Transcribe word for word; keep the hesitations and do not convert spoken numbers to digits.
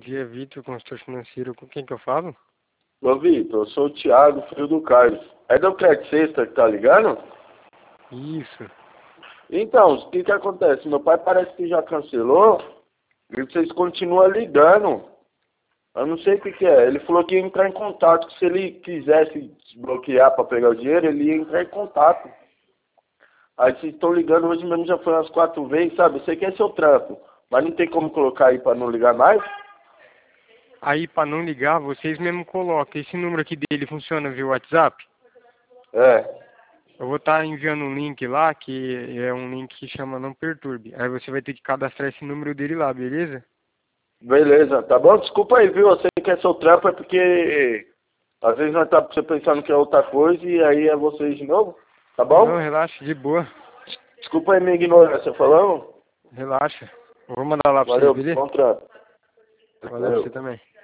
dia, Vitor, consultor financeiro. Com quem que eu falo? Ô, Vitor, eu sou o Thiago, filho do Carlos. É do Credit Sexta que tá ligando? Isso. Então, o que que acontece? Meu pai parece que já cancelou e vocês continuam ligando. Eu não sei o que que é. Ele falou que ia entrar em contato, que se ele quisesse desbloquear para pegar o dinheiro, ele ia entrar em contato. Aí vocês estão ligando, hoje mesmo já foi umas quatro vezes, sabe? Eu sei que é seu trampo, mas não tem como colocar aí para não ligar mais? Aí, pra não ligar, vocês mesmo colocam. Esse número aqui dele funciona via WhatsApp? É. Eu vou estar enviando um link lá, que é um link que chama Não Perturbe. Aí você vai ter que cadastrar esse número dele lá, beleza? Beleza, tá bom? Desculpa aí, viu? Eu sei que é seu trampo, é porque às vezes nós tá você pensando que é outra coisa e aí é vocês de novo, tá Não, bom? relaxa, de boa. Desculpa aí minha ignorância, falando? Relaxa. Eu vou mandar lá pra vocês, Valeu, beleza? bom trampo. Valeu pra você Valeu. também.